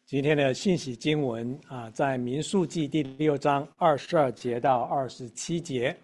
今天的信息经文在民数记第6章22节到27节。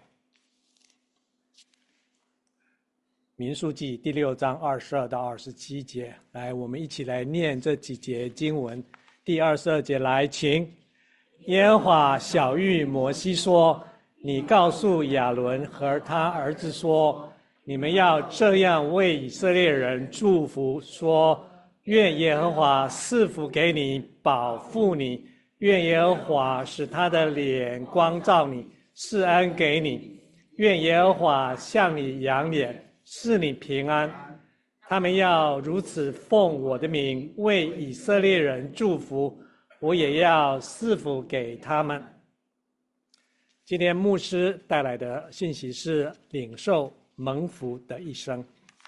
民数记第6章22到27节，来，我们一起来念这几节经文。第22节来，请。耶和华晓谕摩西说：你告诉亚伦和他儿子说，你们要这样为以色列人祝福，说：愿耶和华赐福给你，保护你；愿耶和华使他的脸光照你，赐恩给你；愿耶和华向你扬脸，赐你平安。他们要如此奉我的名为以色列人祝福，我也要赐福给他们。今天牧师带来的信息是领受蒙福的一生。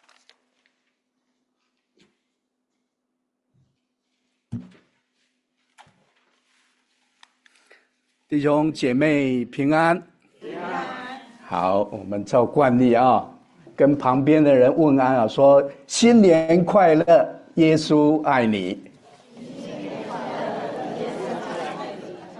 弟兄姐妹平安。 平安。 好，我们照惯例跟旁边的人问安说新年快乐，耶稣爱你。 新年快乐，耶稣爱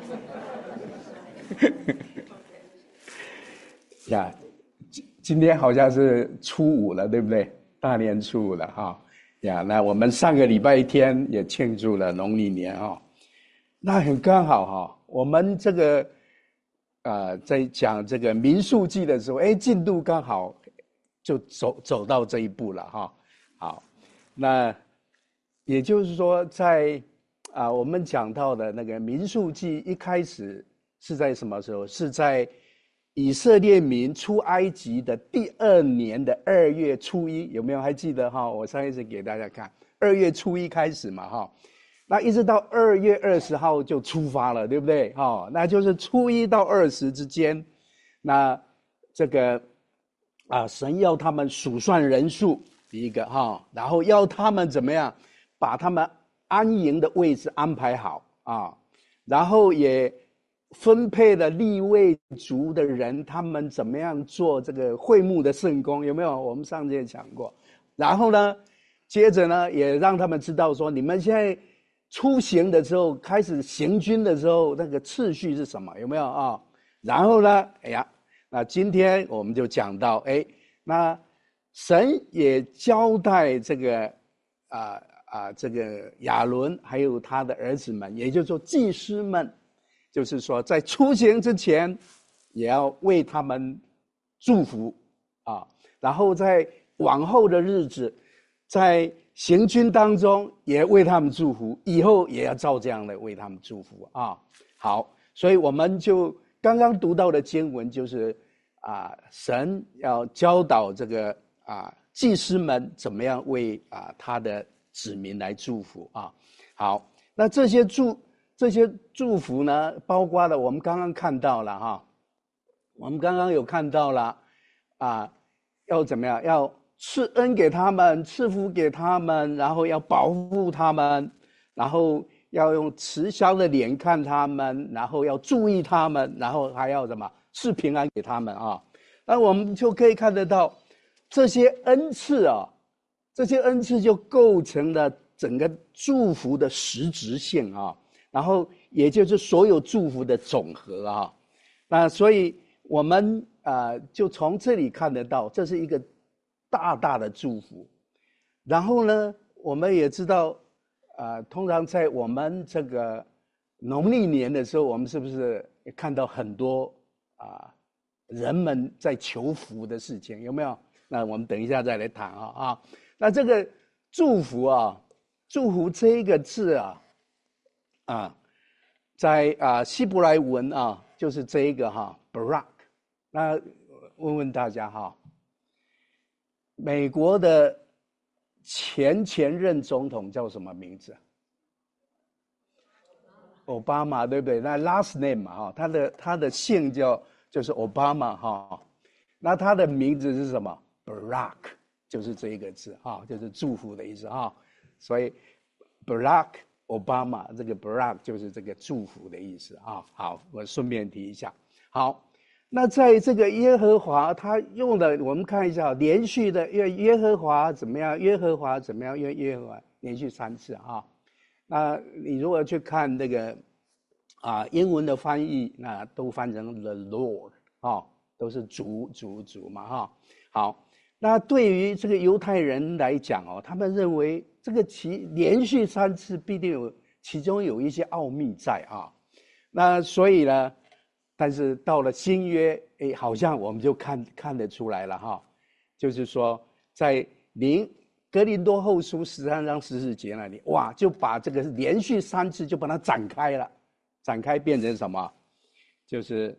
你。呀，今天好像是初五了，对不对？大年初五了呀，那我们上个礼拜天也庆祝了农历年那很刚好我们这个在讲这个民数记的时候，进度刚好就走到这一步了好，那也就是说在我们讲到的那个民数记一开始是在什么时候？是在以色列民出埃及的第2年的2月初1，有没有还记得我上一次给大家看2月初1开始嘛那一直到2月20号就出发了，对不对那就是初1到20之间。那这个神要他们数算人数，第一个然后要他们怎么样把他们安营的位置安排好然后也分配了利未族的人，他们怎么样做这个会幕的圣工，有没有？我们上次也讲过。然后呢，接着呢，也让他们知道说，你们现在出行的时候，开始行军的时候，那个次序是什么，有没有然后呢，那今天我们就讲到，那神也交代这个这个亚伦还有他的儿子们，也就是说祭司们，就是说在出行之前也要为他们祝福然后在往后的日子，在行军当中也为他们祝福，以后也要照这样的为他们祝福好，所以我们就刚刚读到的经文就是神要教导这个祭司们怎么样为他的子民来祝福好，那这些祝福呢，包括了我们刚刚看到了我们刚刚有看到了要怎么样？要赐恩给他们，赐福给他们，然后要保护他们，然后要用慈祥的脸看他们，然后要注意他们，然后还要什么？赐平安给他们那我们就可以看得到这些恩赐这些恩赐就构成了整个祝福的实质性然后也就是所有祝福的总和那所以我们就从这里看得到，这是一个大大的祝福。然后呢，我们也知道通常在我们这个农历年的时候，我们是不是看到很多人们在求福的事情，有没有？那我们等一下再来谈那这个祝福祝福这一个字在希伯来文就是这一个barak。那问问大家美国的前任总统叫什么名字？奥巴马，对不对？那 last name 嘛他的姓就是奥巴马那他的名字是什么 ？Barack， 就是这一个字就是祝福的意思所以 Barack Obama 这个 Barack 就是这个祝福的意思好，我顺便提一下。好，那在这个耶和华他用的，我们看一下连续的耶和华怎么样，耶和华怎么样，耶和华连续3次那你如果去看这个英文的翻译，那都翻成 the Lord 都是主嘛好，那对于这个犹太人来讲他们认为这个连续3次必定其中有一些奥秘在那所以呢，但是到了新约，好像我们就看得出来了就是说在哥林多后书13章14节那里，哇，就把这个连续3次就把它展开了，展开变成什么？就是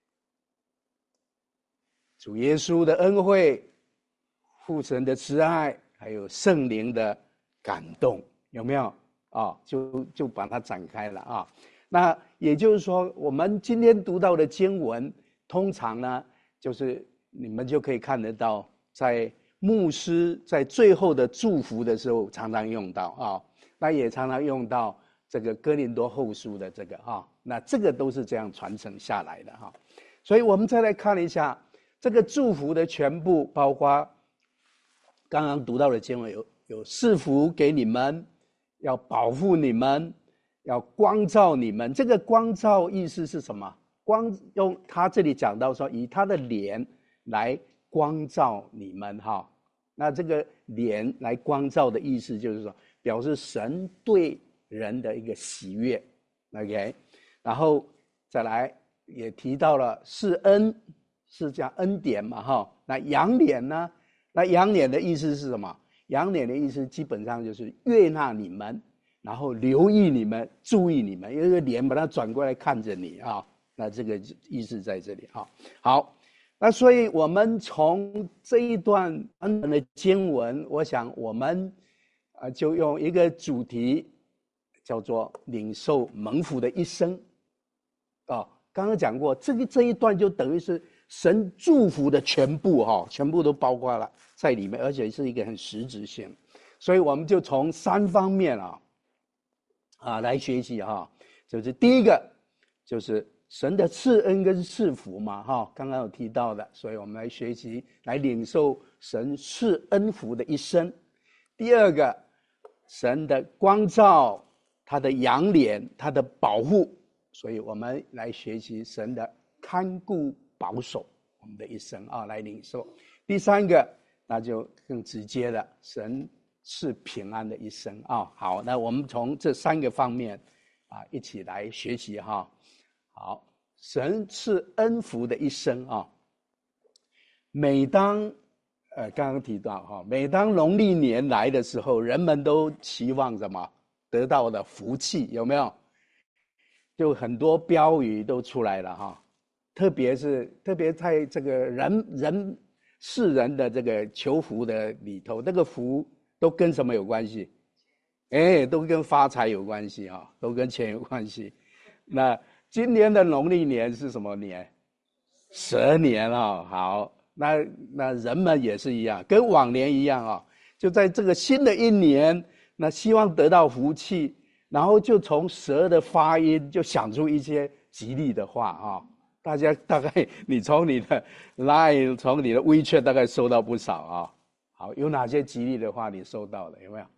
主耶稣的恩惠、父神的慈爱，还有圣灵的感动，有没有就把它展开了那也就是说，我们今天读到的经文，通常呢，就是你们就可以看得到，在牧师在最后的祝福的时候，常常用到那也常常用到这个哥林多后书的这个那这个都是这样传承下来的所以我们再来看一下这个祝福的全部，包括刚刚读到的经文有赐福给你们，要保护你们，要光照你们。这个光照意思是什么？用他这里讲到说，以他的脸来光照你们那这个脸来光照的意思就是说，表示神对人的一个喜悦 ，OK。然后再来也提到了是恩，是讲恩典嘛那仰脸呢？那仰脸的意思是什么？仰脸的意思基本上就是悦纳你们，然后留意你们，注意你们，因为脸把它转过来看着你那这个意思在这里好，那所以我们从这一段短短的经文，我想我们就用一个主题叫做领受蒙福的一生刚刚讲过，这一段就等于是神祝福的全部全部都包括了在里面，而且是一个很实质性，所以我们就从3方面来学习就是第一个就是神的赐恩跟赐福嘛刚刚有提到的，所以我们来学习来领受神赐恩福的一生。第二个，神的光照，他的仰脸，他的保护，所以我们来学习神的看顾保守我们的一生来领受。第三个，那就更直接了，神赐平安的一生好，那我们从这3个方面一起来学习好，神赐恩福的一生每当刚刚提到每当农历年来的时候，人们都期望什么？得到的福气，有没有？就很多标语都出来了特别在这个世人的这个求福的里头，那个福都跟什么有关系？都跟发财有关系都跟钱有关系。那今年的农历年是什么年？蛇年好，那人们也是一样，跟往年一样就在这个新的一年，那希望得到福气，然后就从蛇的发音就想出一些吉利的话大家大概你从你的 Line 从你的 WeChat 大概收到不少好，有哪些吉利的话你收到了？有没有？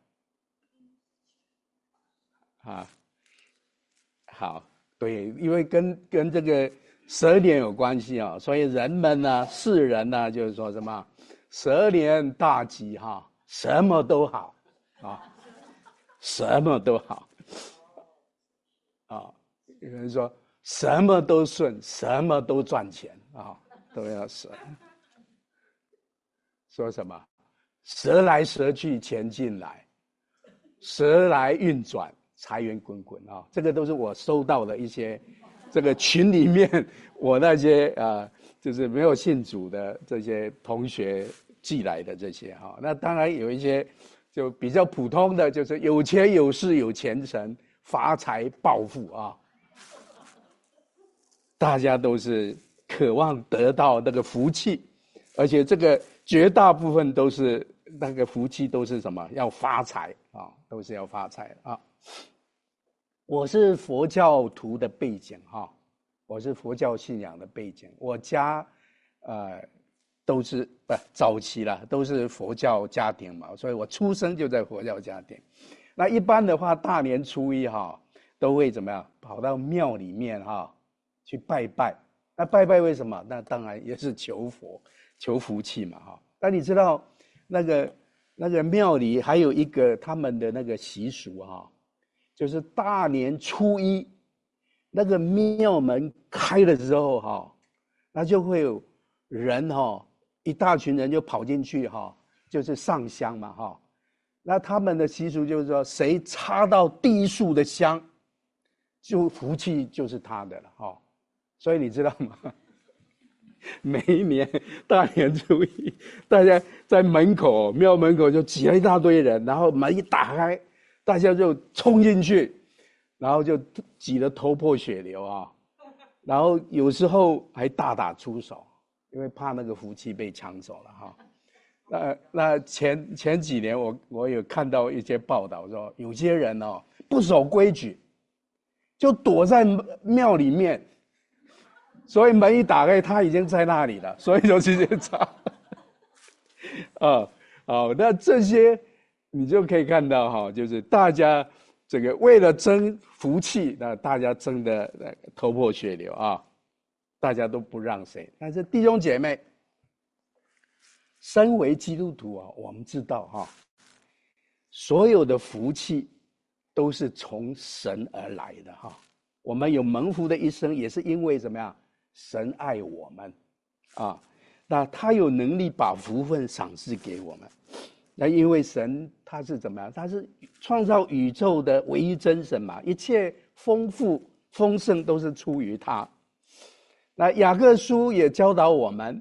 好，对，因为跟这个蛇年有关系所以人们呢，世人呢，就是说什么蛇年大吉什么都好什么都好有人说什么都顺，什么都赚钱都要蛇。说什么蛇来蛇去钱进来，蛇来运转财源滚滚这个都是我收到的一些这个群里面我那些就是没有信主的这些同学寄来的这些那当然有一些就比较普通的，就是有钱有势有前程，发财暴富大家都是渴望得到那个福气，而且这个绝大部分都是那个福气都是什么？要发财都是要发财我是佛教徒的背景我是佛教信仰的背景，我家都是早期啦，都是佛教家庭嘛，所以我出生就在佛教家庭。 那一般的话，大年初一都会怎么样？跑到庙里面去拜拜。那拜拜为什么？那当然也是求佛、求福气嘛那你知道那个庙里还有一个他们的那个习俗就是大年初一那个庙门开的时候那就会有人一大群人就跑进去就是上香嘛那他们的习俗就是说，谁插到第一束的香，就福气就是他的了所以你知道吗？每一年大年初一，大家在庙门口就挤了一大堆人，然后门一打开，大家就冲进去，然后就挤得头破血流然后有时候还大打出手，因为怕那个福气被抢走了那前几年我有看到一些报道说，有些人不守规矩，就躲在庙里面。所以门一打开，他已经在那里了，所以就直接插。那这些你就可以看到就是大家这个为了争福气，那大家争得头破血流大家都不让谁。但是弟兄姐妹，身为基督徒我们知道所有的福气都是从神而来的我们有蒙福的一生，也是因为怎么样？神爱我们那他有能力把福分赏赐给我们。那因为神他是怎么样？他是创造宇宙的唯一真神嘛，一切丰富丰盛都是出于他。那雅各书也教导我们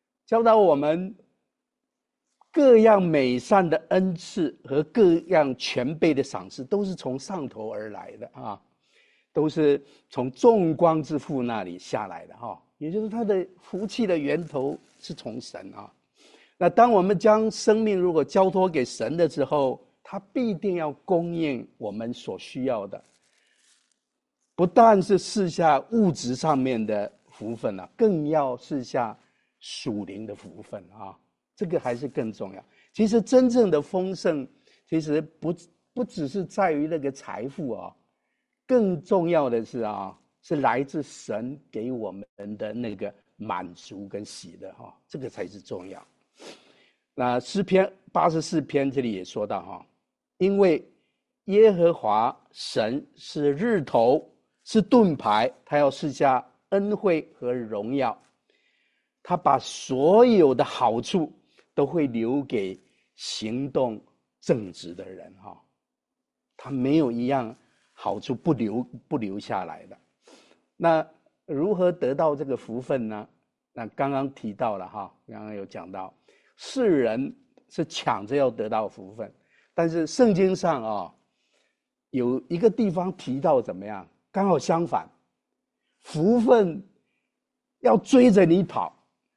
各样美善的恩赐和各样全备的赏赐都是从上头而来的都是从众光之父那里下来的也就是他的福气的源头是从神那当我们将生命如果交托给神的时候，他必定要供应我们所需要的，不但是赐下物质上面的福分更要赐下属灵的福分这个还是更重要。其实真正的丰盛其实不只是在于那个财富更重要的是是来自神给我们的那个满足跟喜乐这个才是重要。那诗篇84篇这里也说到因为耶和华神是日头，是盾牌，他要赐下恩惠和荣耀，他把所有的好处都会留给行动正直的人他没有一样好处不留下来的。那如何得到这个福分呢？那刚刚提到了刚刚有讲到世人是抢着要得到福分，但是圣经上有一个地方提到怎么样？刚好相反，福分要追着你跑。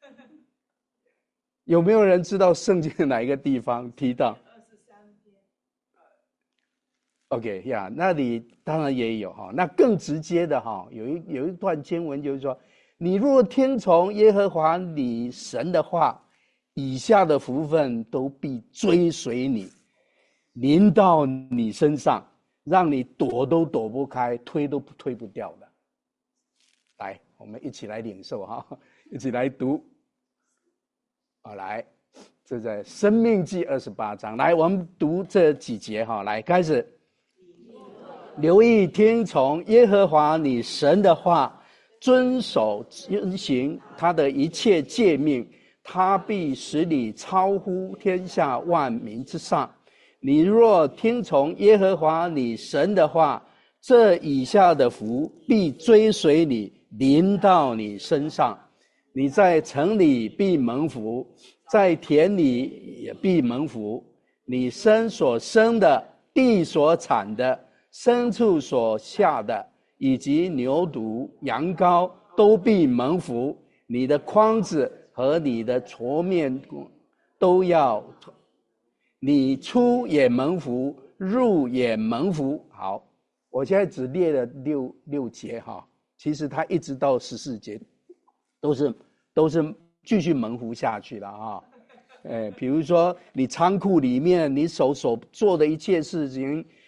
有没有人知道圣经哪一个地方提到？OK 那里当然也有那更直接的有一段经文就是说，你若听从耶和华你神的话，以下的福分都必追随你，临到你身上，让你躲都躲不开，推都推不掉的。来，我们一起来领受一起来读来，这在申命记28章。来，我们读这几节来，开始。留意听从耶和华你神的话，遵守遵行他的一切诫命，他必使你超乎天下万民之上。你若听从耶和华你神的话，这以下的福必追随你，临到你身上。你在城里必蒙福，在田里也必蒙福。你身所生的，地所产的，牲畜所下的，以及牛犊羊羔都必蒙福。你的筐子和你的桌面都要，你出也蒙福，入也蒙福。好，我现在只列了六节其实他一直到14节都是继续蒙福下去了比如说你仓库里面你手所做的一切事情，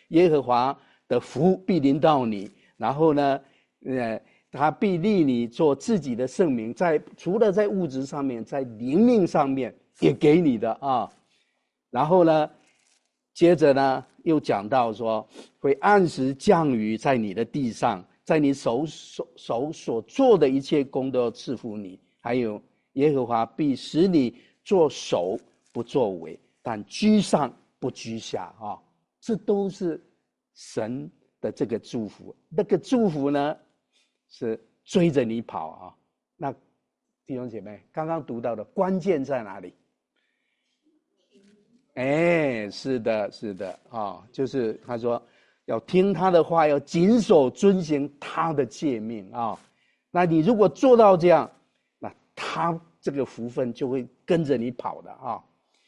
耶和华的福必临到你，然后呢，他必立你做自己的圣名，除了在物质上面，在灵命上面也给你的啊。然后呢，接着呢又讲到说，会按时降雨在你的地上，在你手所做的一切工都要赐福你。还有耶和华必使你做首不作尾，但居上不居下啊。这都是神的这个祝福。那个祝福呢，是追着你跑啊。那弟兄姐妹，刚刚读到的关键在哪里？是的，是的啊，就是他说要听他的话，要谨守遵行他的诫命啊。那你如果做到这样，那他这个福分就会跟着你跑的啊。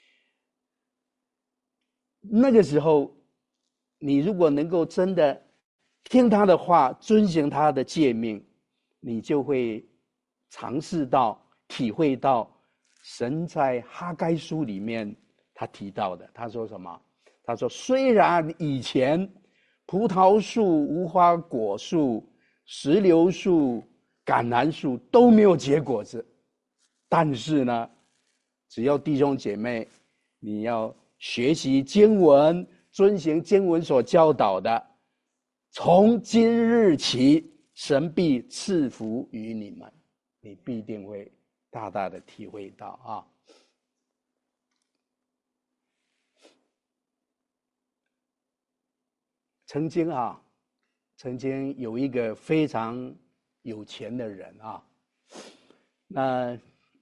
那个时候，你如果能够真的听他的话，遵行他的诫命，你就会尝试到、体会到神在哈该书里面他提到的。他说什么？他说虽然以前葡萄树、无花果树、石榴树、橄榄树都没有结果子，但是呢，只要弟兄姐妹你要学习经文，遵行经文所教导的，从今日起，神必赐福于你们，你必定会大大的体会到啊。曾经有一个非常有钱的人啊，那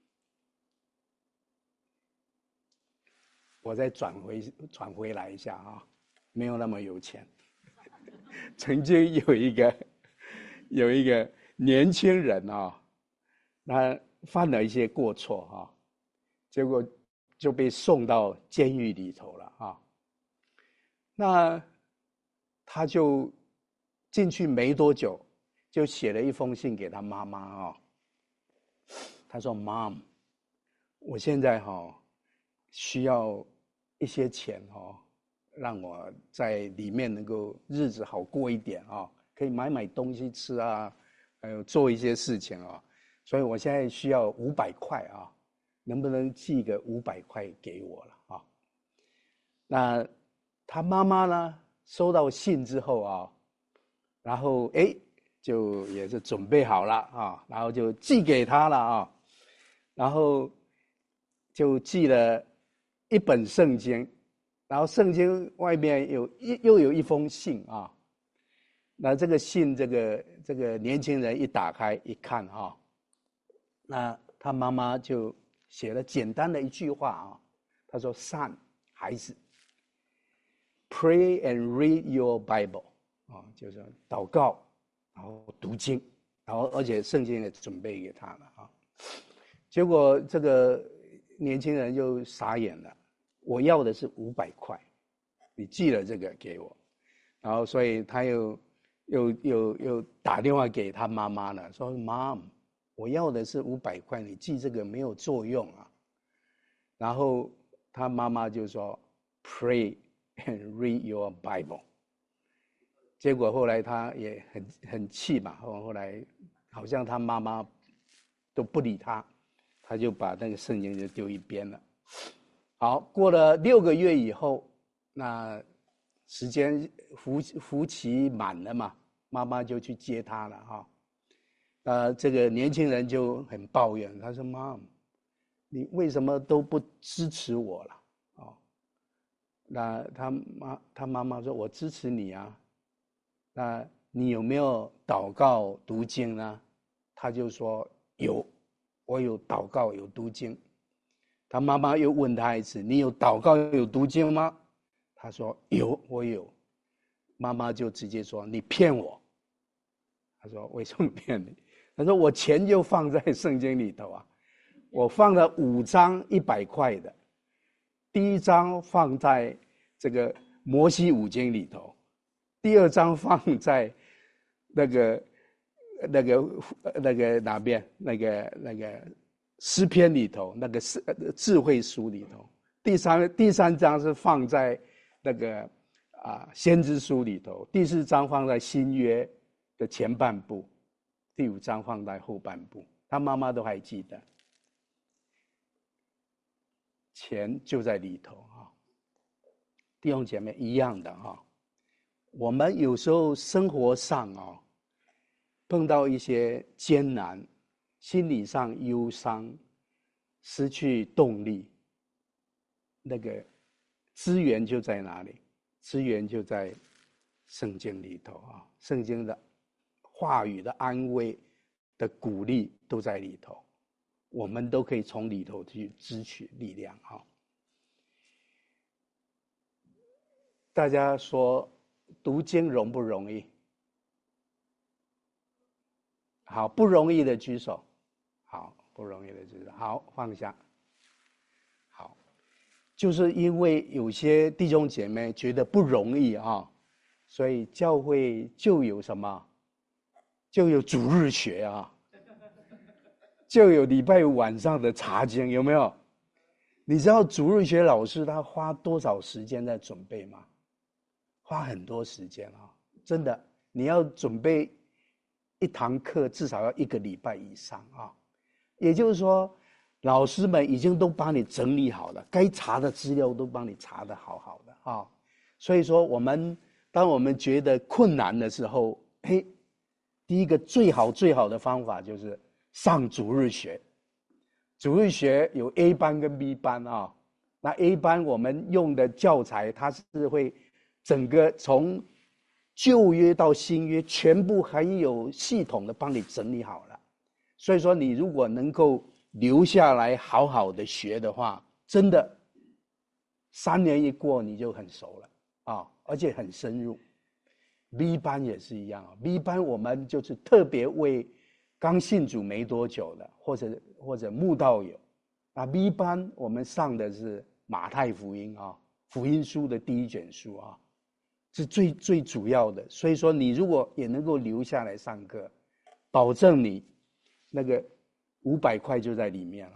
我再转回来一下啊，没有那么有钱。曾经有一个年轻人啊，他犯了一些过错啊，结果就被送到监狱里头了啊。那他就进去没多久，就写了一封信给他妈妈啊。他说 ：“Mom， 我现在需要一些钱让我在里面能够日子好过一点啊，可以买东西吃啊，还有做一些事情啊。所以我现在需要500块啊，能不能寄个500块给我了啊？”那他妈妈呢，收到信之后啊，然后就也是准备好了啊，然后就寄给他了啊，然后就寄了一本圣经，然后圣经外面又有一封信啊。那这个信，这个年轻人一打开一看啊，那他妈妈就写了简单的一句话啊，他说 ：“Son， 孩子 ，pray and read your Bible 啊，就是祷告，然后读经，然后而且圣经也准备给他了啊。”结果这个年轻人就傻眼了，我要的是500块，你寄了这个给我，然后所以他又打电话给他妈妈了，说 ：“Mom， 我要的是500块，你寄这个没有作用啊。”然后他妈妈就说 ：“Pray and read your Bible。”结果后来他也很气嘛，后来好像他妈妈都不理他，他就把那个圣经就丢一边了。好，过了6个月以后，那时间服期满了嘛，妈妈就去接他了哈。这个年轻人就很抱怨，他说：“妈，你为什么都不支持我了？”那他妈妈说：“我支持你啊。那你有没有祷告读经呢？”他就说：“有，我有祷告有读经。”他妈妈又问他一次：“你有祷告有读经吗？”他说：“有，我有。”妈妈就直接说：“你骗我。”他说：“为什么骗你？”他说：“我钱就放在圣经里头啊，我放了5张100块的，第一张放在这个摩西五经里头，第二张放在那个哪边？那个诗篇里头，那个智慧书里头。第三张是放在那个先知书里头，第4章放在新约的前半部，第5章放在后半部，他妈妈都还记得。钱就在里头啊，弟兄姐妹一样的哈。我们有时候生活上碰到一些艰难，心理上忧伤，失去动力，那个资源就在哪里？资源就在圣经里头啊，圣经的话语的安慰的鼓励都在里头，我们都可以从里头去支取力量啊。大家说读经容不容易？好，不容易的举手。好，不容易的举手。好，放下。好，就是因为有些弟兄姐妹觉得不容易啊，所以教会就有什么？就有主日学啊，就有礼拜5晚上的查经，有没有？你知道主日学老师他花多少时间在准备吗？花很多时间啊，真的，你要准备一堂课至少要1个礼拜以上啊。也就是说，老师们已经都帮你整理好了，该查的资料都帮你查得好好的啊。所以说，当我们觉得困难的时候，第一个最好的方法就是上主日学。主日学有 A 班跟 B 班啊。那 A 班我们用的教材，它是会整个从旧约到新约全部很有系统的帮你整理好了。所以说你如果能够留下来好好的学的话，真的3年一过你就很熟了啊，而且很深入。B 班也是一样啊。B 班我们就是特别为刚信主没多久的，或者慕道友。那 B 班我们上的是马太福音啊，福音书的第1卷书啊，是最主要的。所以说你如果也能够留下来上课，保证你那个500块就在里面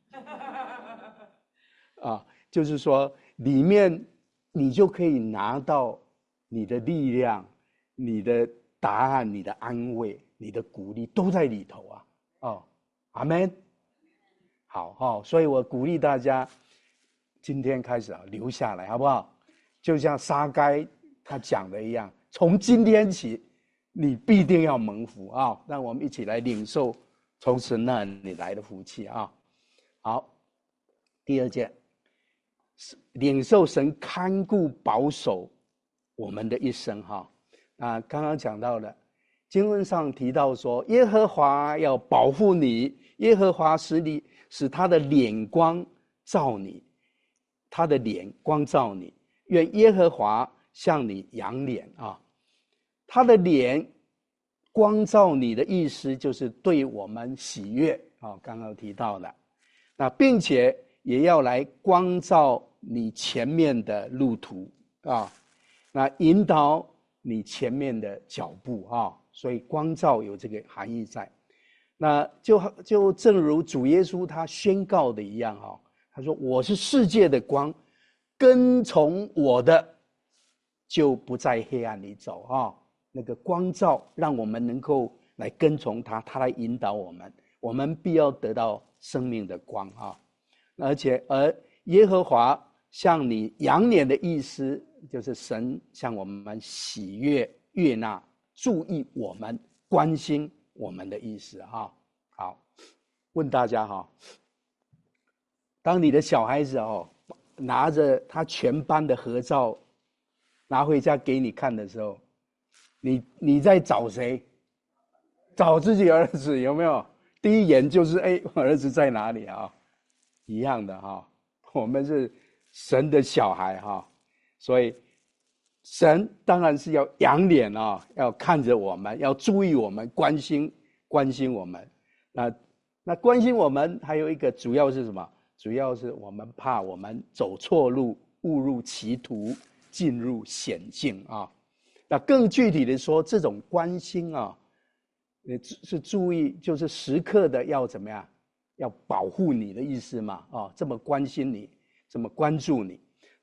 啊。就是说里面你就可以拿到你的力量，你的答案，你的安慰，你的鼓励都在里头啊。阿们。好所以我鼓励大家今天开始留下来，好不好？就像撒该他讲的一样，从今天起你必定要蒙福啊！让我们一起来领受从神那里来的福气啊！好，第2件，领受神看顾保守我们的一生哈。刚刚讲到的经文上提到说，耶和华要保护你，耶和华使他的脸光照你，他的脸光照你，愿耶和华向你扬脸啊。他的脸光照你的意思就是对我们喜悦啊，刚刚提到的。那并且也要来光照你前面的路途啊，那引导你前面的脚步啊，所以光照有这个含义在。那就正如主耶稣他宣告的一样啊，他说我是世界的光，跟从我的就不在黑暗里走啊。那个光照让我们能够来跟从他，他来引导我们，我们必要得到生命的光啊。而耶和华向你扬脸的意思，就是神向我们喜悦、悦纳、注意我们、关心我们的意思啊。好，问大家哈，当你的小孩子拿着他全班的合照拿回家给你看的时候，你在找谁？找自己儿子，有没有？第一眼就是我儿子在哪里啊？一样的哈，我们是神的小孩哈，所以神当然是要扬脸啊，要看着我们，要注意我们，关心我们。那关心我们还有一个主要是什么？主要是我们怕我们走错路，误入歧途，进入险境啊。那更具体的说，这种关心啊，是注意，就是时刻的要怎么样？要保护你的意思嘛，这么关心你，这么关注你。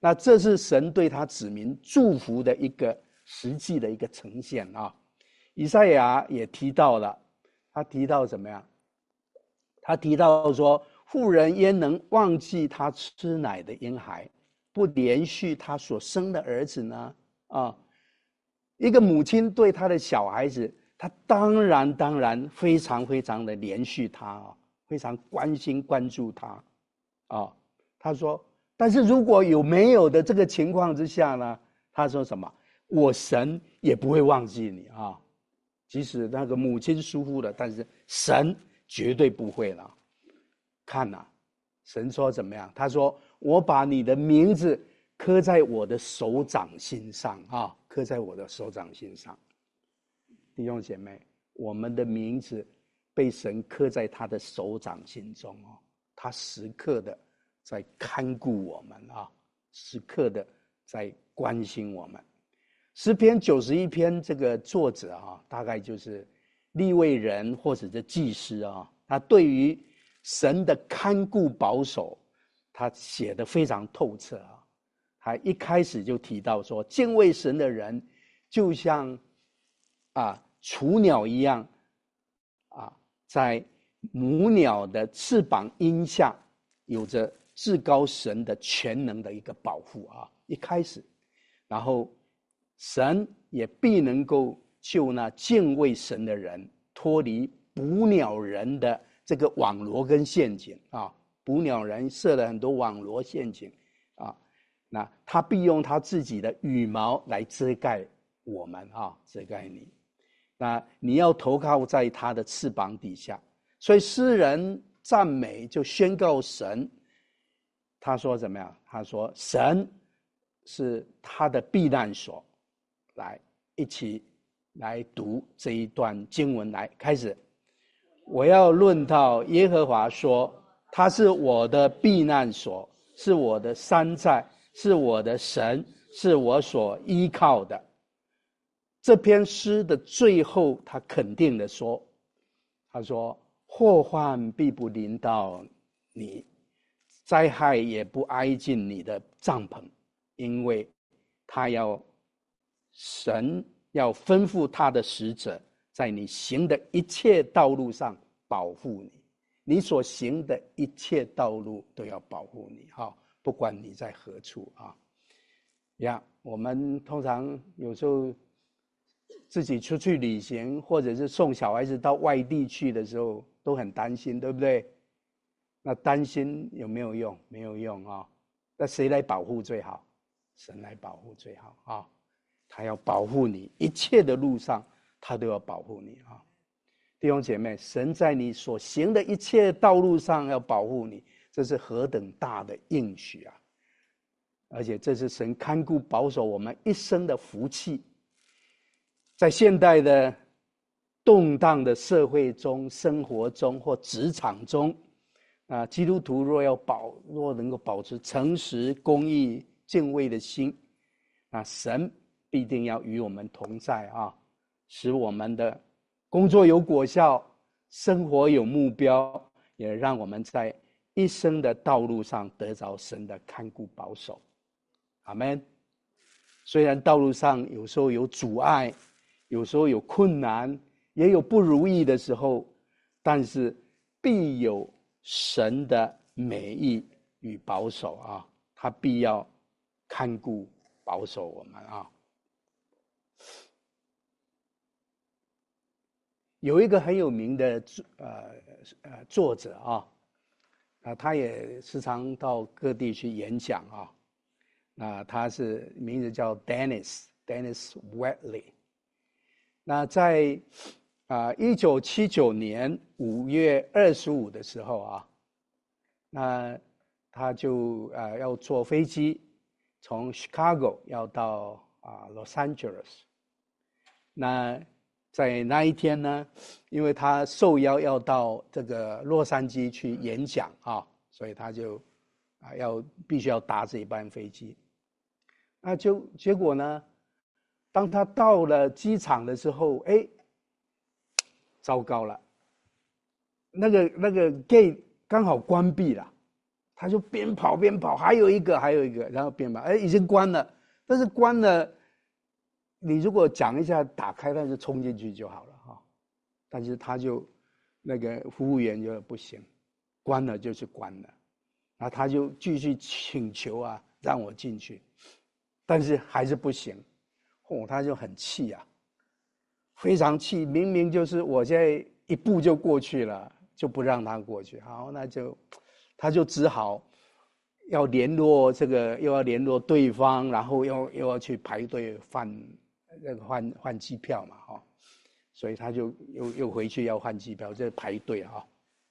那这是神对他子民祝福的一个实际的一个呈现啊。以赛亚也提到了，他提到怎么样？他提到说，妇人焉能忘记她吃奶的婴孩，不连续她所生的儿子呢？啊，一个母亲对她的小孩子，她当然非常的连续他啊，非常关心关注他啊。他说，但是如果有没有的这个情况之下呢，他说什么？我神也不会忘记你啊，即使那个母亲疏忽了，但是神绝对不会了。看啊，神说怎么样？他说，我把你的名字刻在我的手掌心上啊，刻在我的手掌心上。弟兄姐妹，我们的名字被神刻在他的手掌心中哦，他时刻的在看顾我们啊，时刻的在关心我们。诗篇91篇这个作者啊，大概就是利未人或者是祭司啊，他对于神的看顾保守，他写得非常透彻啊。他一开始就提到说，敬畏神的人就像雏鸟一样啊，在母鸟的翅膀荫下，有着至高神的全能的一个保护啊。一开始，然后神也必能够救那敬畏神的人脱离捕鸟人的这个网罗跟陷阱啊。捕鸟人设了很多网罗陷阱啊，那他必用他自己的羽毛来遮盖我们啊，遮盖你。那你要投靠在他的翅膀底下。所以诗人赞美就宣告神，他说怎么样？他说神是他的避难所。来，一起来读这一段经文。来，开始。我要论到耶和华说，他是我的避难所，是我的山寨，是我的神，是我所依靠的。这篇诗的最后，他肯定的说，他说，祸患必不临到你，灾害也不挨近你的帐篷，因为神要吩咐他的使者，在你行的一切道路上保护你，你所行的一切道路都要保护你哈，不管你在何处啊。我们通常有时候自己出去旅行，或者是送小孩子到外地去的时候，都很担心，对不对？那担心有没有用？没有用啊。那谁来保护最好？神来保护最好啊。他要保护你，一切的路上他都要保护你啊。弟兄姐妹，神在你所行的一切道路上要保护你，这是何等大的应许啊！而且这是神看顾保守我们一生的福气。在现代的动荡的社会中、生活中或职场中基督徒若能够保持诚实、公义、敬畏的心，那神必定要与我们同在啊，使我们的工作有果效，生活有目标，也让我们在一生的道路上得着神的看顾保守。阿们。虽然道路上有时候有阻碍，有时候有困难，也有不如意的时候，但是必有神的美意与保守啊，他必要看顾保守我们啊。有一个很有名的作者他也时常到各地去演讲他是名字叫 Dennis Waitley。那在1979年5月25的时候那他就要坐飞机从 Chicago 要到Los Angeles。那在那一天呢，因为他受邀要到这个洛杉矶去演讲所以他就必须要搭这一班飞机。那结果呢，当他到了机场的时候，糟糕了，那个 gate 刚好关闭了， 他就边跑边跑，还有一个，然后边跑，已经关了，但是关了，你如果讲一下打开，那就冲进去就好了哈。但是他就那个服务员就不行，关了就是关了，然后他就继续请求啊，让我进去，但是还是不行，他就很气啊，非常气，明明就是我现在一步就过去了，就不让他过去，好，他就只好要联络这个，又要联络对方，然后又要去排队换机票嘛，哈，所以他就又回去要换机票，这排队哈。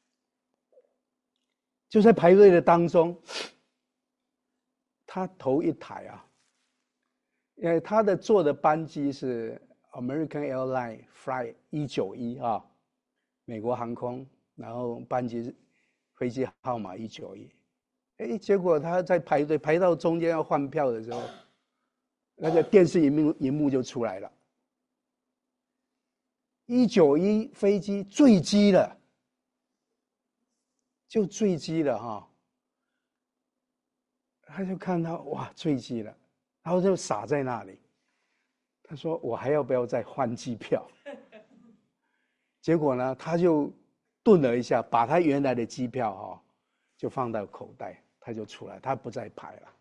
就在排队的当中，他头一抬啊，因为他坐的班机是 American Airlines Flight 191啊，美国航空，然后班机飞机号码191。结果他在排队排到中间要换票的时候，那个电视荧幕就出来了，191飞机坠机了，就坠机了哈。他就看到哇坠机了，然后就傻在那里。他说我还要不要再换机票？结果呢，他就顿了一下，把他原来的机票哈就放到口袋。他就出来，他不再排了。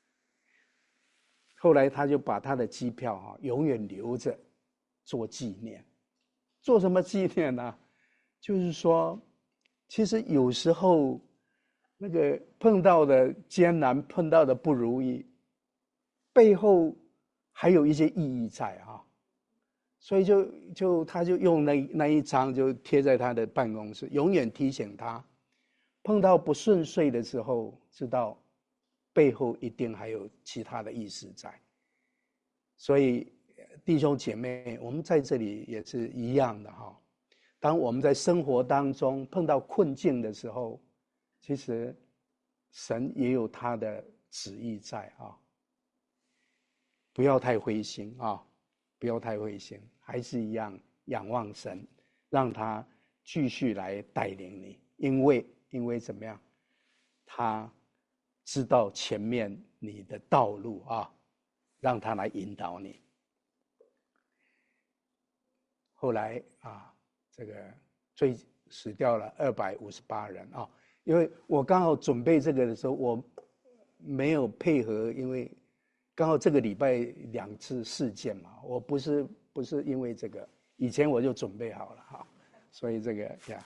后来他就把他的机票永远留着做纪念。做什么纪念呢？就是说，其实有时候那个碰到的艰难，碰到的不如意，背后还有一些意义在啊。所以他就用那一张就贴在他的办公室，永远提醒他。碰到不顺遂的时候，知道背后一定还有其他的意思在。所以弟兄姐妹，我们在这里也是一样的哈。当我们在生活当中碰到困境的时候，其实神也有他的旨意在啊。不要太灰心啊，不要太灰心，还是一样仰望神，让他继续来带领你，因为怎么样？他知道前面你的道路啊，让他来引导你。后来啊，这个死掉了258人啊，因为我刚好准备这个的时候，我没有配合，因为刚好这个礼拜2次事件嘛，我不是因为这个，以前我就准备好了哈，所以这个呀。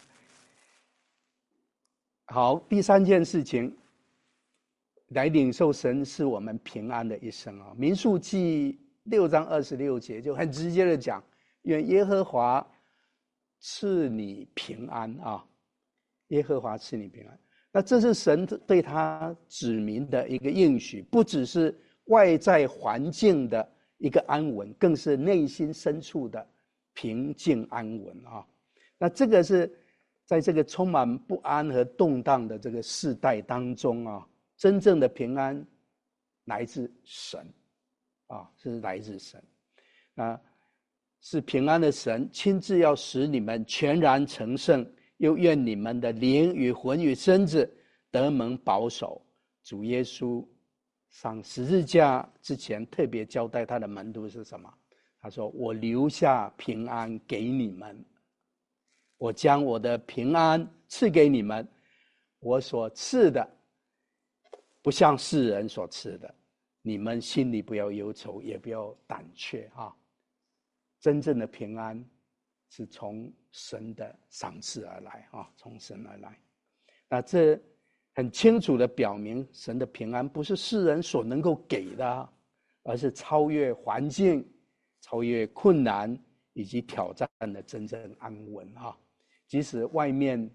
好，第3件事情，来领受神是我们平安的一生啊。民数记6章26节就很直接的讲，愿耶和华赐你平安啊，耶和华赐你平安。那这是神对他子民的一个应许，不只是外在环境的一个安稳，更是内心深处的平静安稳啊。那这个是在这个充满不安和动荡的这个世代当中啊，真正的平安来自神啊，是来自神啊，是平安的神亲自要使你们全然成圣，又愿你们的灵与魂与身子得蒙保守。主耶稣上十字架之前特别交代他的门徒是什么？他说：我留下平安给你们，我将我的平安赐给你们，我所赐的不像世人所赐的，你们心里不要忧愁，也不要胆怯啊！真正的平安是从神的赏赐而来啊，从神而来。那这很清楚的表明，神的平安不是世人所能够给的，而是超越环境、超越困难以及挑战的真正安稳啊！即使外面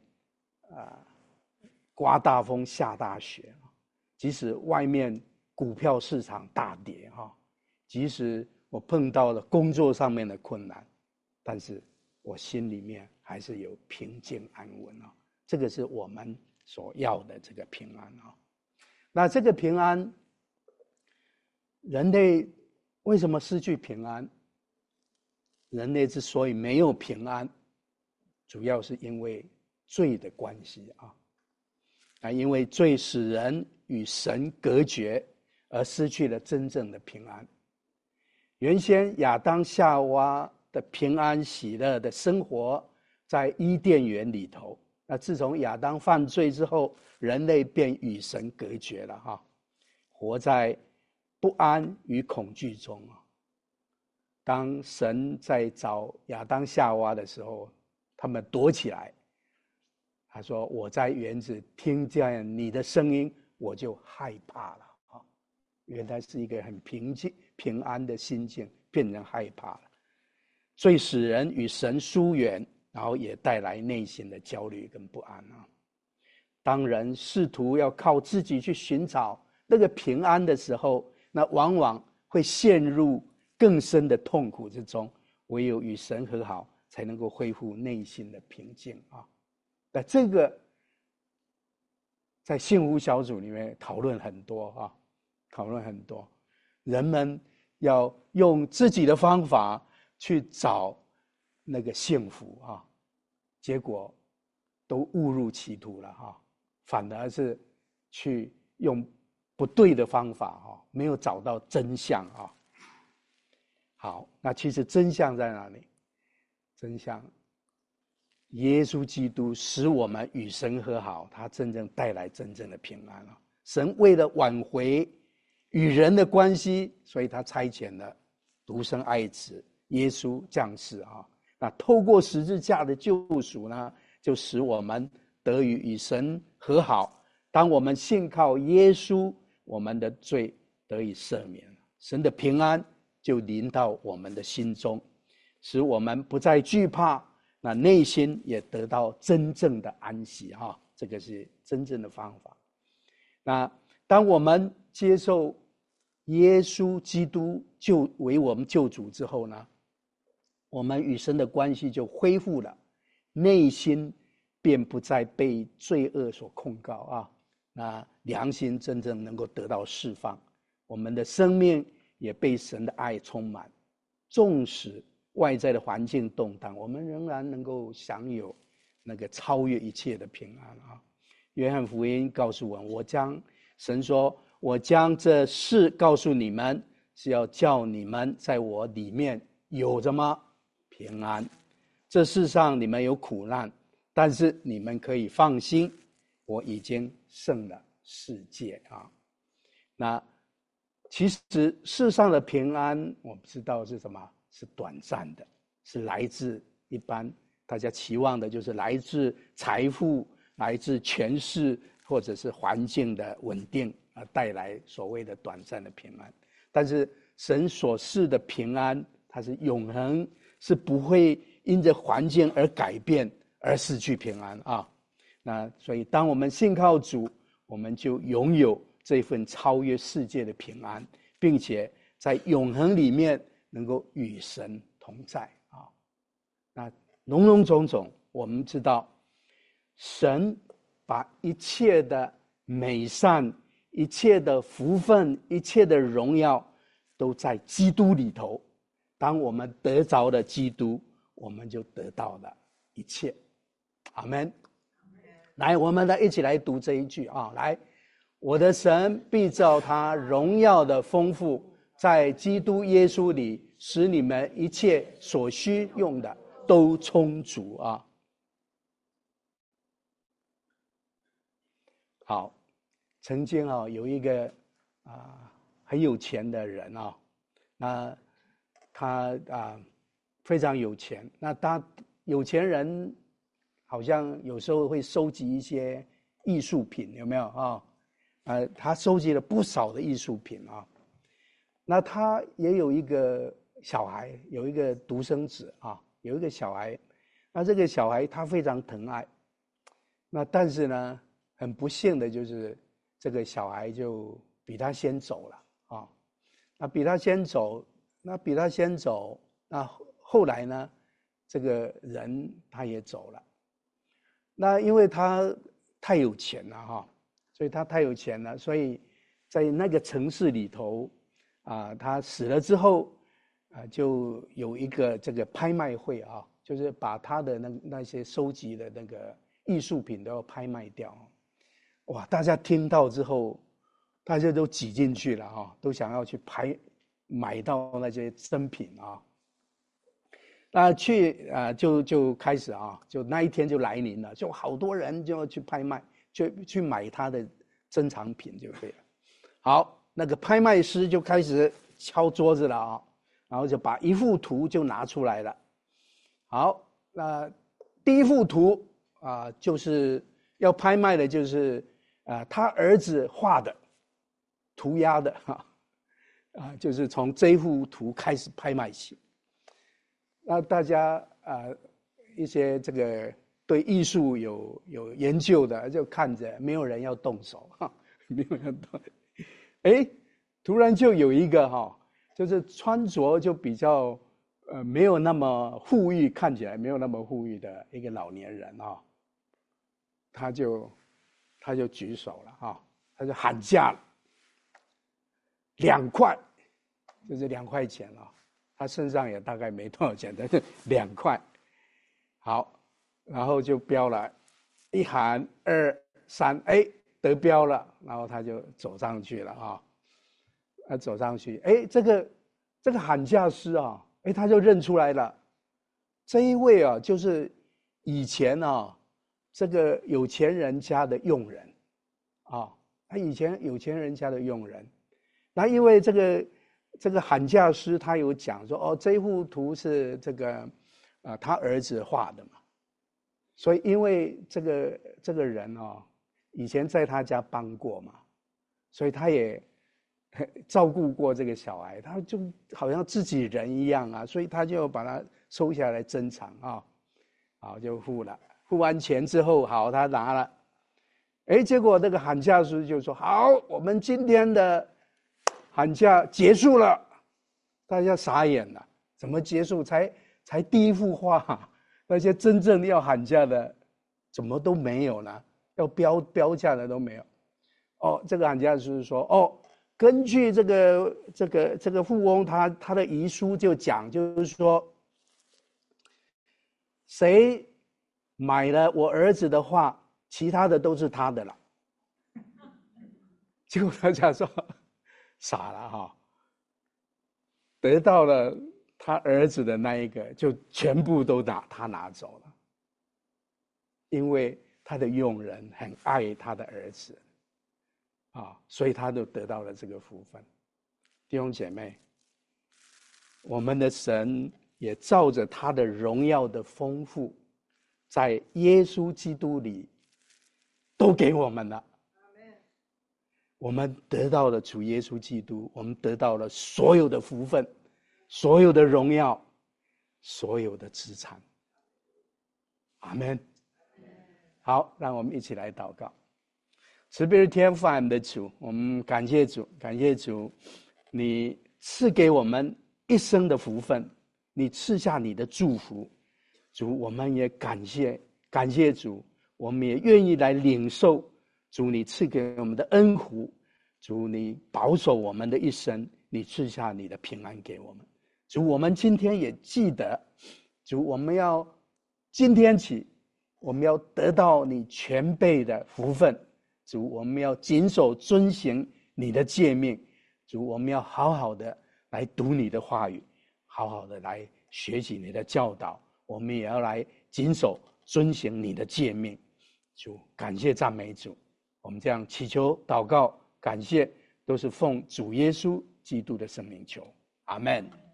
刮大风下大雪，即使外面股票市场大跌哈，即使我碰到了工作上面的困难，但是我心里面还是有平静安稳啊。这个是我们所要的这个平安啊。那这个平安，人类为什么失去平安？人类之所以没有平安，主要是因为罪的关系啊。 因为罪使人与神隔绝，而失去了真正的平安。原先亚当夏娃的平安喜乐的生活在伊甸园里头，那自从亚当犯罪之后，人类便与神隔绝了活在不安与恐惧中。当神在找亚当夏娃的时候，他们躲起来，他说我在园子听见你的声音，我就害怕了。原来是一个很平静平安的心境变成害怕了。罪使人与神疏远，然后也带来内心的焦虑跟不安。当人试图要靠自己去寻找那个平安的时候，那往往会陷入更深的痛苦之中。唯有与神和好，才能够恢复内心的平静。那这个在幸福小组里面讨论很多。人们要用自己的方法去找那个幸福结果都误入歧途了反而是去用不对的方法没有找到真相好，那其实真相在哪里？真相，耶稣基督使我们与神和好，他真正带来真正的平安神为了挽回与人的关系，所以他差遣了独生爱子耶稣降世那透过十字架的救赎呢，就使我们得以与神和好。当我们信靠耶稣，我们的罪得以赦免，神的平安就临到我们的心中，使我们不再惧怕，那内心也得到真正的安息这个是真正的方法。那当我们接受耶稣基督为我们救主之后呢，我们与神的关系就恢复了，内心便不再被罪恶所控告那良心真正能够得到释放，我们的生命也被神的爱充满。纵使外在的环境动荡，我们仍然能够享有那个超越一切的平安约翰福音告诉我们，神说我将这事告诉你们，是要叫你们在我里面有什么平安。这世上你们有苦难，但是你们可以放心，我已经胜了世界那其实世上的平安，我们知道是什么？是短暂的，是来自一般大家期望的，就是来自财富、来自权势或者是环境的稳定带来所谓的短暂的平安。但是神所赐的平安，它是永恒，是不会因着环境而改变而失去平安那所以当我们信靠主，我们就拥有这份超越世界的平安，并且在永恒里面能够与神同在那种种种种，我们知道神把一切的美善、一切的福分、一切的荣耀都在基督里头。当我们得着了基督，我们就得到了一切。阿们。来，我们一起来读这一句来，我的神必照他荣耀的丰富，在基督耶稣里，使你们一切所需用的都充足好，曾经有一个很有钱的人那他非常有钱，那他有钱人好像有时候会收集一些艺术品，有没有他收集了不少的艺术品那他也有一个小孩，有一个独生子有一个小孩，那这个小孩他非常疼爱，那但是呢，很不幸的就是这个小孩就比他先走了那比他先走，那后来呢，这个人他也走了。那因为他太有钱了所以他太有钱了，所以在那个城市里头他死了之后就有一个这个拍卖会就是把他的那些收集的那个艺术品都要拍卖掉。 哇，大家听到之后，大家都挤进去了啊，都想要去买到那些珍品啊。那就开始啊，就那一天就来临了，就好多人就要去拍卖，去买他的珍藏品就对了。好，那个拍卖师就开始敲桌子了啊，然后就把一幅图就拿出来了。好，那第一幅图啊，就是要拍卖的，就是他儿子画的涂鸦的就是从这幅图开始拍卖起。那大家一些这个对艺术有研究的，就看着没有人要动手没有人动。突然就有一个就是穿着就比较没有那么富裕，看起来没有那么富裕的一个老年人他就举手了他就喊价了，2块，就是2块钱他身上也大概没多少钱，但是2块。好，然后就标了，一喊2、3，得标了，然后他就走上去了走上去，这个喊价师他就认出来了，这一位就是以前这个有钱人家的佣人他以前有钱人家的佣人，那因为这个喊价师他有讲说这幅图是这个他儿子画的嘛，所以因为这个人以前在他家帮过嘛，所以他也照顾过这个小孩，他就好像自己人一样所以他就把他收下来珍藏好，就付了，付完钱之后，好，他拿了，结果那个喊价师就说好，我们今天的喊价结束了。大家傻眼了，怎么结束？才第一幅画，那些真正要喊价的怎么都没有呢？要标价的都没有。这个喊价师说根据这个富翁他的遗书就讲，就是说谁买了我儿子的画，其他的都是他的了。结果大家说傻了得到了他儿子的那一个，就全部都他拿走了，因为他的佣人很爱他的儿子所以他就得到了这个福分。弟兄姐妹，我们的神也照着他的荣耀的丰富，在耶稣基督里都给我们了。我们得到了主耶稣基督，我们得到了所有的福分，所有的荣耀，所有的资产。阿们。好，让我们一起来祷告。慈悲的天父，爱我们的主，我们感谢主，感谢主，你赐给我们一生的福分，你赐下你的祝福。主，我们也感谢主，我们也愿意来领受主你赐给我们的恩福。主，你保守我们的一生，你赐下你的平安给我们。主，我们今天也记得，主，我们要今天起，我们要得到你全备的福分。主，我们要谨守遵行你的诫命。主，我们要好好的来读你的话语，好好的来学习你的教导。我们也要来谨守遵行你的诫命。主，感谢赞美主，我们这样祈求祷告感谢，都是奉主耶稣基督的圣名求，阿们。